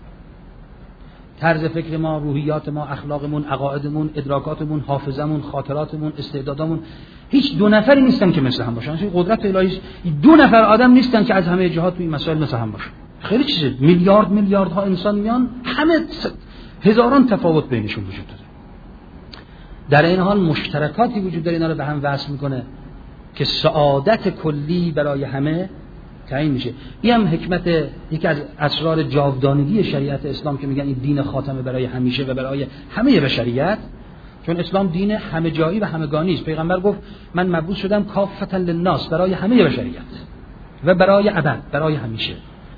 طرز فکر ما، روحیات ما، اخلاقمون، عقایدمون، ادراکاتمون، حافظمون، خاطراتمون، استعدادامون، هیچ دو نفری نیستن که مثل هم باشن. این قدرت الهی، دو نفر آدم نیستن که از همه جهات تو این مسائل مثل هم باشن. خیلی چیزه، میلیارد میلیاردها انسان میان، همه هزاران تفاوت بینشون وجود داره. در این حال مشترکاتی وجود داره، اینا رو به هم وصل میکنه که سعادت کلی برای همه تعیین میشه. این هم حکمت، یکی از اسرار جاودانگی شریعت اسلام که میگن این دین خاتمه برای همیشه و برای همه بشریت، چون اسلام دین همه جایی و همگانی است. پیغمبر گفت من مبعوث شدم کافة للناس، برای همه بشریت و برای ابد، برای همیشه.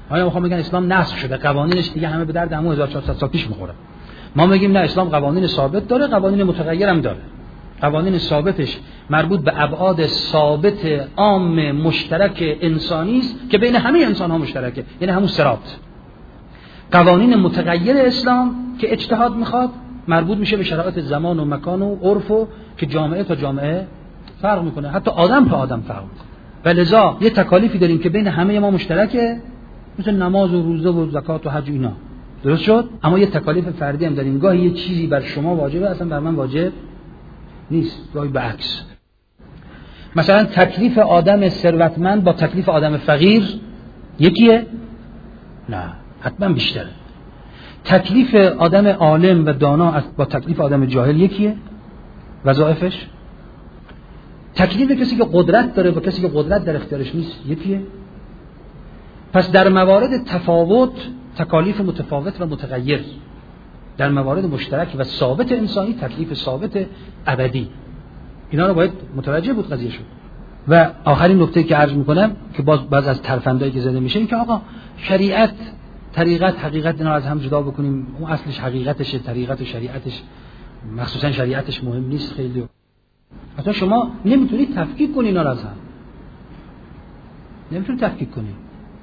حالا میخوام بگن اسلام نسخ شده، قوانینش دیگه همه به درد همون هزار و چهارصد سال پیش میخوره. ما میگیم نه، اسلام قوانین ثابت داره، قوانین متغیر هم داره. قوانین ثابتش مربوط به ابعاد ثابت عام مشترک انسانی است که بین همه انسان ها مشترکه، یعنی همون صراط. قوانین متغیر اسلام که اجتهاد میخواد مربوط میشه به شرایط زمان و مکان و عرف و که جامعه تا جامعه فرق میکنه، حتی آدم تا آدم فرق میکنه. و لذا یه تکالیفی داریم که بین همه ما مشترکه، مثل نماز و روزه و زکات و حج و اینا. درست شد؟ اما یه تکالیف فردی هم داریم. گاهی یه چیزی بر شما واجبه اصلا بر من واجب نیست، گاهی برعکس. مثلا تکلیف آدم ثروتمند با تکلیف آدم فقیر یکیه؟ نه، حتما بیشتره. تکلیف آدم عالم و دانا با تکلیف آدم جاهل یکیه؟ وظایفش؟ تکلیف کسی که قدرت داره با کسی که قدرت در اختیارش نیست یکیه؟ پس در موارد تفاوت تکالیف متفاوت و متغیر، در موارد مشترک و ثابت انسانی تکلیف ثابت ابدی. اینا رو باید متوجه بود قضیه شد. و آخرین نکته که عرض میکنم که باز باز از ترفندایی که زده میشه این که آقا شریعت، طریقت، حقیقت اینا از هم جدا بکنیم. اون اصلش حقیقتشه، طریقت و شریعتش، مخصوصا شریعتش مهم نیست خیلی. حتی شما نمیتونید تفکیک کنید اینا رو از هم. نمیتونید تفکیک کنید.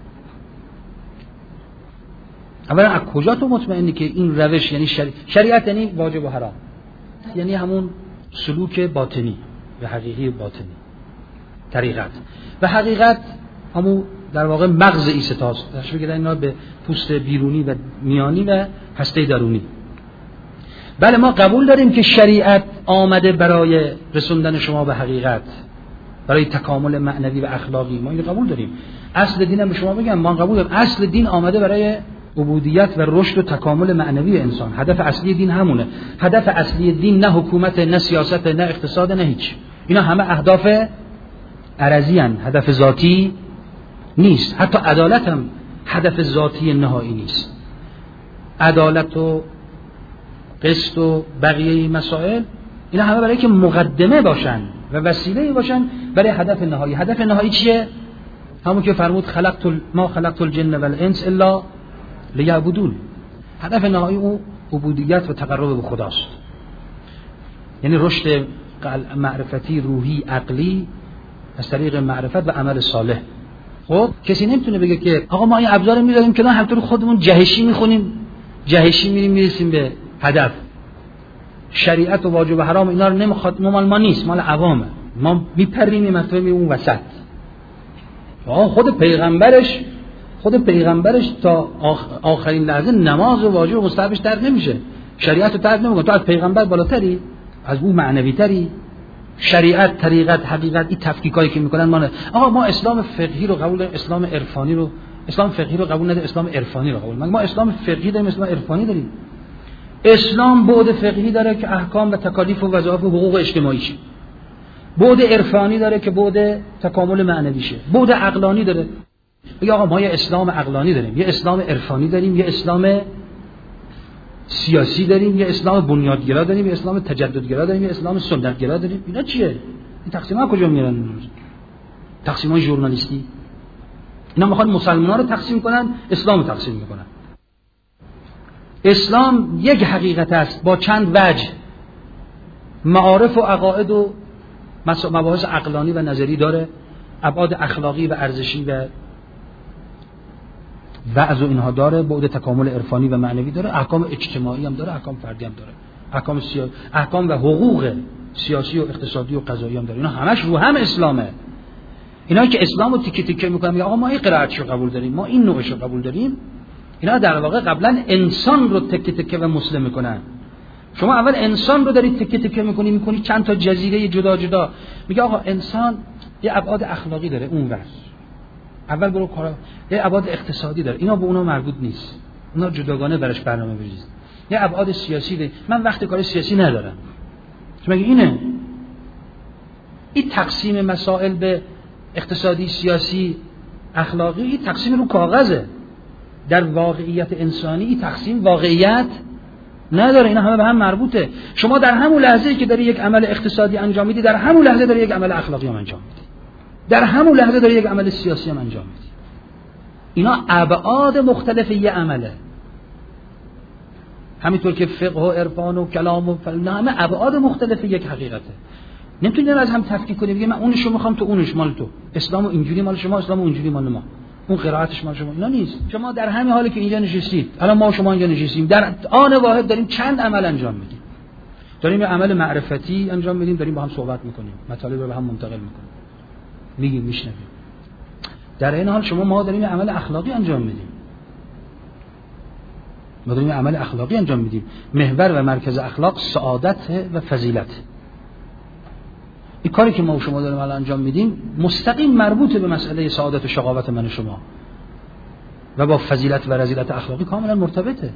اولا از کجا تو مطمئنی که این روش یعنی شری... شریعت یعنی واجب و حرام، یعنی همون سلوک باطنی و حقیقی باطنی. طریقت و حقیقت همون در واقع مغز این ستاست. تشبیه کردن اینا به پوست بیرونی و میانی و هسته درونی. بله ما قبول داریم که شریعت آمده برای رسوندن شما به حقیقت، برای تکامل معنوی و اخلاقی. ما این قبول داریم. اصل دین هم به شما بگم ما قبول داریم. اصل دین آمده برای عبودیت و رشد و تکامل معنوی انسان. هدف اصلی دین همونه. هدف اصلی دین نه حکومت، نه سیاست، نه اقتصاد، نه هیچ. اینا همه اهداف عرضی هن. هدف ذاتی نیست. حتی عدالت هم هدف ذاتی نهایی نیست. عدالت و قسط و بقیه مسائل اینا همه برای که مقدمه باشن و وسیله باشن برای هدف نهایی. هدف نهایی چیه؟ همون که فرمود خلقت ال... ما خلقت الجن والانس الا لیعبدون. هدف نهایی او عبودیت و تقرب به خداست، یعنی رشد معرفتی، روحی، عقلی از طریق معرفت و عمل صالح. خب کسی نمیتونه بگه که آقا ما این ابزار میذاریم که همطور خودمون جهشی میخونیم، جهشی میریم میرسیم به هدف. شریعت و واجب و حرام اینا رو نمیخواد، مال ما نیست، مال عوامه. ما میپریم این مطلب می اون وسط. آقا خود پیغمبرش خود پیغمبرش تا آخرین لحظه نماز و واجب و مستحبش ترک نمیشه، شریعت رو ترک نمیکنه. تو از پیغمبر بالاتری، از او معنوی تری. شریعت، طریقت، حقیقت، این تفکیکایی که میکنن ما آقا ما اسلام فقهی رو قبول داریم، اسلام عرفانی رو، اسلام فقهی رو قبول نداریم، اسلام عرفانی رو قبول. ما اسلام فقهی داریم، اسلام عرفانی داریم. اسلام بعد فقهی داره که احکام و تکالیف و وظایف و حقوق اجتماعیشه. بعد عرفانی داره که بعد تکامل معنویشه. بعد عقلانی داره. بگه آقا ما یه اسلام عقلانی داریم، یه اسلام عرفانی داریم، یه اسلام سیاسی داریم، یه اسلام بنیادگرا داریم، یه اسلام تجددگرا داریم، یه اسلام سنتگرا داریم. اینا چیه؟ این تقسیم‌ها کجا میرن؟ تقسیم‌های ژورنالیستی. اینا میخوان مسلمان‌ها رو تقسیم کنن، اسلام رو تقسیم میکنن. اسلام یک حقیقت است با چند وجه. معارف و عقاید و مباحث عقلانی و نظری داره، ابعاد اخلاقی و ارزشی و وعظ و اینها داره، بعد تکامل عرفانی و معنوی داره، احکام اجتماعی هم داره، احکام فردی هم داره، احکام سیا... احکام و حقوق سیاسی و اقتصادی و قضایی هم داره. اینا همش رو هم اسلامه. اینا که اسلامو تیکه تیکه میکنن یا آقا ما این قرائتشو قبول داریم، ما این نوعشو قبول داریم، اینا در واقع قبلا انسان رو تکه تکه و مسلم میکنن. شما اول انسان رو دارید تکه تکه میکنی میکنی چند تا جزیره جدا جدا. میگه آقا انسان یه ابعاد اخلاقی داره اونور، اول برو کارا، یه ابعاد اقتصادی داره، اینا به اونا مربوط نیست، اونا جداگانه براش برنامه بریزید. یه ابعاد سیاسی داره، من وقت کار سیاسی ندارم. شما میگه اینه این تقسیم مسائل به اقتصادی، سیاسی، اخلاقی، این تقسیم رو کاغذه. در واقعیت انسانی این تقسیم واقعیت نداره، اینا همه به هم مربوطه. شما در همون لحظه‌ای که داری یک عمل اقتصادی انجام میدی، در همون لحظه داری یک عمل اخلاقی هم انجام میدی، در همون لحظه داری یک عمل سیاسی هم انجام میدی. اینا ابعاد مختلف یه عمله. همینطور که فقه و عرفان و کلام و فلان همه ابعاد مختلف یک حقیقته. نمیتونی از هم تفکیک کنی بگی من اونشو میخوام تو اونش مال تو، اسلامو اینجوری مال شما، اسلامو اونجوری مال ما، اون قرائتش مال شما. اینا نیست. شما در همین حالی که اینجا نشستید، الان ما شما اینجا نشستیم، در آن واحد داریم چند عمل انجام میدیم. داریم یه عمل معرفتی انجام میدیم، داریم با هم صحبت میکنیم، مطالب رو به هم منتقل میکنیم، میگیم میشنویم. در این حال شما ما داریم یه عمل اخلاقی انجام میدیم. ما داریم عمل اخلاقی انجام میدیم. محور و مرکز اخلاق سعادت و فضیلت. این کاری که ما و شما داریم الان انجام میدیم مستقیم مربوط به مسئله سعادت و شقاوت من و شما و با فضیلت و رذیلت اخلاقی کاملا مرتبطه.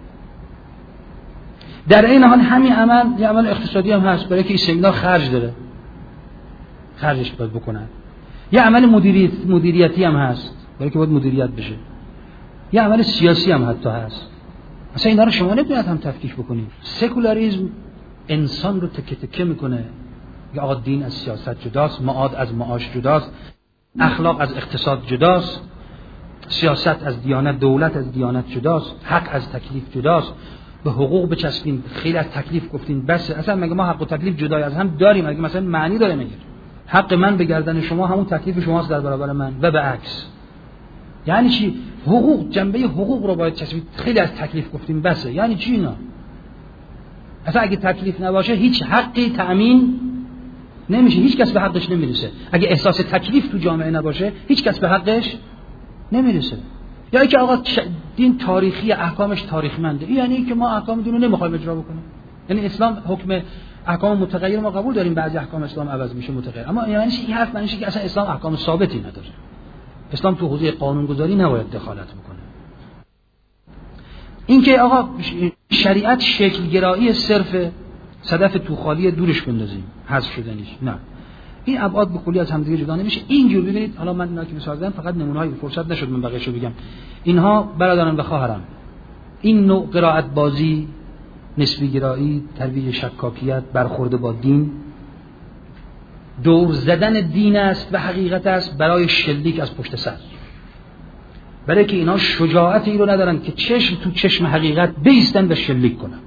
در این حال همین عمل یه عمل اقتصادی هم هست، برای که این سمینار خرج داره، خرجش باید بکنن. یه عمل مدیریت مدیریتی هم هست، برای که باید مدیریت بشه. یه عمل سیاسی هم حتی هست. مثلا اینا رو شما نمیتونید هم تفکیک بکنید. سکولاریسم انسان رو تکه تکه میکنه. یا آقا دین از سیاست جداست، معاد از معاش جداست، اخلاق از اقتصاد جداست، سیاست از دیانت، دولت از دیانت جداست، حق از تکلیف جداست. به حقوق بچسبین، خیلی از تکلیف گفتین بس. اصلا مگه ما حق و تکلیف جدای از هم داریم؟ مگه مثلا معنی داره میگه حق من به گردن شما همون تکلیف شماست در برابر من و به عکس؟ یعنی چی؟ حقوق، جنبه حقوق رو باید چسبید. خیلی از تکلیف گفتیم بس. یعنی چی اینا؟ اصلا اگه تکلیف نباشه هیچ حقی تأمین نمیشه، هیچ کس به حقش نمیرسه. اگه احساس تکلیف تو جامعه نباشه هیچ کس به حقش نمیرسه. یا اینکه آقا دین تاریخی، احکامش تاریخمنده، یعنی که ما احکام دین رو نمیخوایم اجرا بکنیم. یعنی اسلام حکم احکام متغیر ما قبول داریم، بعضی احکام اسلام عوض میشه متغیر، اما یعنی این حرف معنیشه که اصلا اسلام احکام ثابتی نداره. اسلام تو حوزه قانونگذاری نباید دخالت بکنه. اینکه آقا شریعت شکل گرایی صرف صدف توخالی دورش بندازیم حذف شدنیش، نه، این ابعاد به کلی از همدیگه جدا نمیشه. اینجور ببینید، حالا من اینا که مثال زدم فقط نمونه‌های، فرصت نشد من بقیه‌شو بگم. اینها برادران و خواهران، این نوع قرائت بازی، نسبی گرایی، ترویج شکاکیت، برخورد با دین، دور زدن دین است و حقیقت است برای شلیک از پشت سر. برای که اینا شجاعت این رو ندارن که چشم تو چشم حقیقت بایستن و شلیک کنن.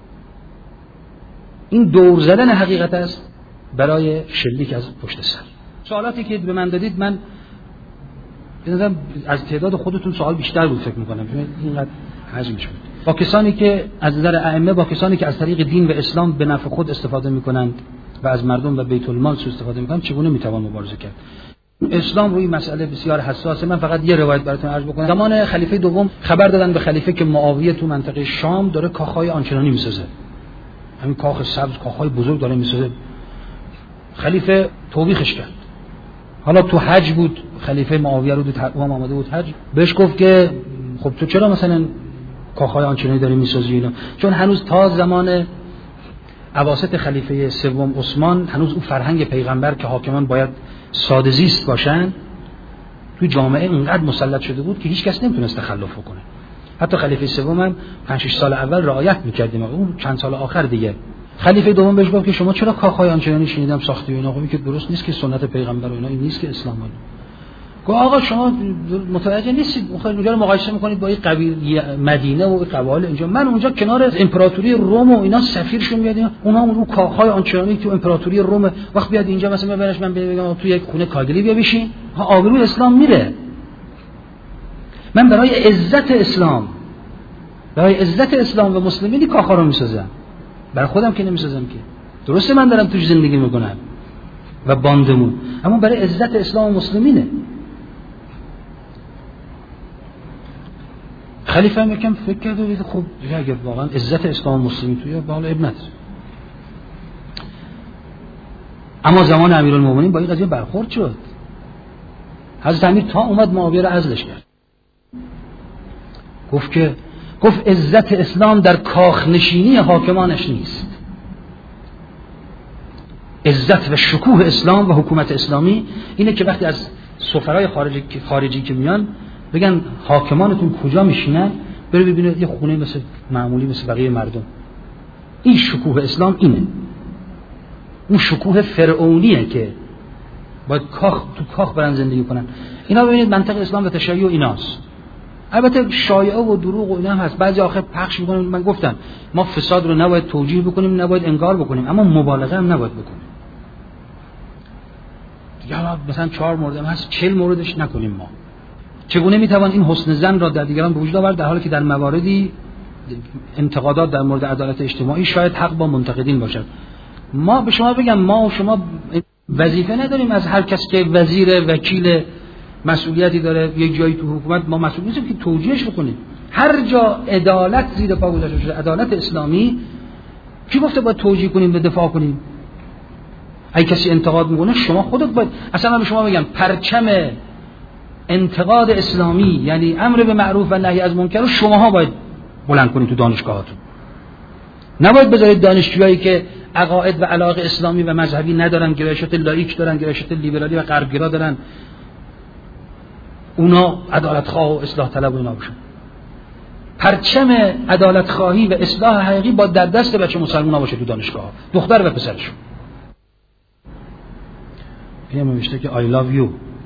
این دور زدن حقیقت است برای شلیک از پشت سر. سوالاتی که به من دادید، من بنظرم از تعداد خودتون سوال بیشتر بود فکر میکنم، چون اینقدر حجمش بود. با کسانی که از نظر ائمه، با کسانی که از طریق دین و اسلام به نفع خود استفاده میکنند و از مردم و بیت المال سوء استفاده میکنند، چگونه میتوان مبارزه کرد؟ اسلام روی مسئله بسیار حساسه. من فقط یه روایت براتون عرض بکنم. زمان خلیفه دوم خبر دادن به خلیفه که معاویه تو منطقه شام داره کاخهای آنچنانی میسازه، همین کاخ سبز، کاخهای بزرگ داره میسازه. خلیفه توبیخش کرد. حالا تو حج بود، خلیفه معاویه رو دید، امام آمده بود حج، بهش گفت که خب تو چرا مثلا کاخهای آنچنانی داری میسازی اینا؟ چون هنوز تا زمان اواسط خلیفه سوم عثمان هنوز اون فرهنگ پیغمبر که حاکمان باید ساده زیست باشن تو جامعه اینقدر مسلط شده بود که هیچ کس نمیتونست تخلف کنه. حتی خلیفه سوم هم پنج شش سال اول رعایت می‌کردیم، اون چند سال آخر دیگه. خلیفه دوم بهش گفت که شما چرا کاخهای آنچنانی شنیدم ساختی اینا؟ خب که درست نیست، که سنت پیغمبر و اینا این نیست که اسلام بود. گفت آقا شما متوجه نیستید، میخواید اونجا رو مقایسه میکنید با این قبیله مدینه و قبایل اینجا. من اونجا کنار امپراتوری روم و اینا سفیرشون میاد، اینا اونها اون رو کاخهای آنچنانی تو امپراتوری روم، وقت بیاد اینجا مثلا ببرش من بگم تو یک خونه کاگلی بیا بشین، ها آبروی اسلام میره. من برای عزت اسلام، برای عزت اسلام و مسلمانی کاخا رو میسازم، برای خودم که نمیسازم که. درسته من دارم توش زندگی میکنم و باندمون، اما برای عزت اسلام و مسلمینه. خلیفه هم یکم فکر کرد و دید خب اگر واقعا عزت اسلام و مسلمین توی بالا ابنت. اما زمان امیرالمومنین با این قضیه برخورد شد. حضرت امیر تا اومد معاویه رو عزلش کرد. گفت که گفت عزت اسلام در کاخ نشینی حاکمانش نیست. عزت و شکوه اسلام و حکومت اسلامی اینه که وقتی از سفرای خارجی خارجی که میان بگن حاکمانتون کجا میشینن، بره ببینه یه خونه مثل معمولی مثل بقیه مردم. این شکوه اسلام اینه. اون شکوه فرعونیه که باید کاخ تو کاخ برن زندگی کنن. اینا ببینید منطق اسلام و تشیع ایناست. البته شایعه و دروغ و اینا هم هست، بعضی آخه پخش میکنن. من گفتم ما فساد رو نباید توجیه بکنیم، نباید انکار بکنیم، اما مبالغه هم نباید بکنیم. یا مثلا چهار مورد هم هست، چهل موردش نکنیم. ما چگونه میتوان این حسن ظن را در دیگران به وجود آورد در حالی که در مواردی انتقادات در مورد عدالت اجتماعی شاید حق با منتقدین باشد؟ ما به شما بگم، ما و شما وظیفه نداریم از هر کس که وزیر، وکیل، مسئولیتی داره یک جایی تو حکومت، ما مسئول نیستیم که توجیهش بکنیم. هر جا عدالت زیر پا گذاشته شده، عدالت اسلامی، کی گفته باید توجیه کنیم و دفاع کنیم؟ اگه کسی انتقاد میکنه شما خودت باید، اصلا من به شما بگم پرچم انتقاد اسلامی یعنی امر به معروف و نهی از منکر رو شماها باید بلند کنید تو دانشگاهاتون. نباید بذارید دانشجوهایی که عقاید و علاقه اسلامی و مذهبی ندارن، گرایشات لاییک دارن، گرایشات لیبرالی و غربگرا دارن، اونا عدالت خواه و اصلاح طلب و اینا باشن. پرچم عدالت خواهی و اصلاح حقیقی با در دست بچه مسلمونا باشه تو دانشگاه، دختر و پسرشون. اینم نوشته که I love you.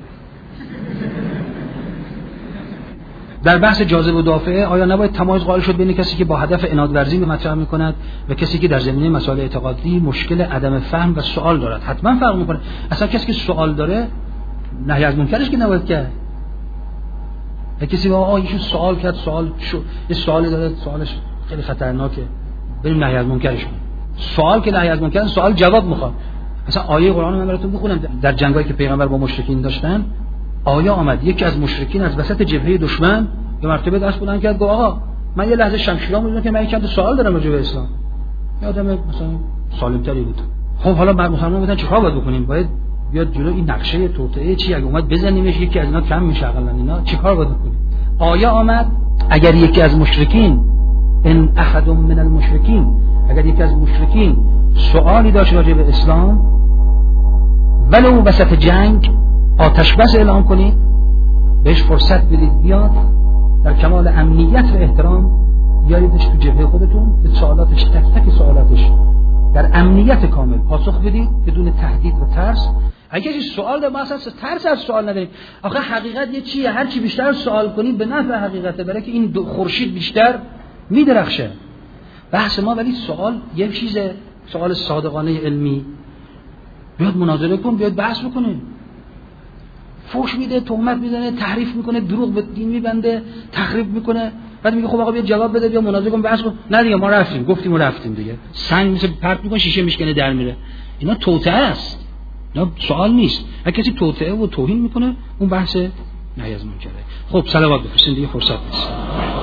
در بحث جاذبه و دافعه آیا نباید تمایز قائل شد بین کسی که با هدف عنادورزی به مطرح می‌کند و کسی که در زمینه مسائل اعتقادی مشکل عدم فهم و سوال دارد؟ حتما فرق می‌کنه. اصلا کسی که سوال داره نهی از منکرش که نباید کرد. کسی با آقا ایشون سوال کرد، سوال شو یه سوالی داره، سوالش خیلی خطرناکه، بریم نهی از منکرش کنیم. سوال که نهی از منکر، سوال جواب می‌خواد. مثلا آیه قرآن من براتون بخونم، در جنگایی که پیغمبر با مشرکین داشتن آیه آمد یکی از مشرکین از وسط جبهه دشمن یه مرتبه دست بلند کرد گفت آقا من یه لحظه شمشیرام می‌زنم که من چند تا سوال دارم راجع به اسلام. یه آدم مثلا سالم‌تری بود. خب حالا بعد مسلمان بودن چیکار باید بکنیم؟ باید بیاد جلو این نقشه توطئه چی اگه اومد بزنیمش یکی از اینا کم میشه اقلا اینا چیکار باید بکنیم؟ آیه آمد اگر یکی از مشرکین ان احد من المشرکین، اگر یکی از مشرکین سوالی داشت راجع به اسلام ولو وسط جنگ آتش بس اعلام کنید، بهش فرصت بدید بیاد، در کمال امنیت و احترام بیاریدش تو جبهه خودتون، به سوالاتش تک تک سوالاتش در امنیت کامل پاسخ بدید بدون تهدید و ترس. اگه کسی سوال داره ما اصلا ترس از سوال نداریم. آخه حقیقت یه چیه، هر چی بیشتر سوال کنید به نفع حقیقته، برای که این خورشید بیشتر میدرخشه. بحث ما ولی سوال یه چیزه، سوال صادقانه علمی، بیاد مناظره کن، بیاد بحث بکنه. فوش میده، تهمت میزنه، تحریف میکنه، دروغ به دین میبنده، تخریب میکنه، بعد میگه خب آقا بیا جواب بده، بیا مناظره کن، بحث کن. نه دیگه ما رفتیم، گفتیم و رفتیم دیگه. سنگ مثل پرت میکنه، شیشه میشکنه در میره. اینا توطئه است. اینا سوال نیست. اگه کسی توطئه و توهین میکنه، اون بحث نهی از منکره. خب صلوات بفرستین دیگه، فرصت نیست.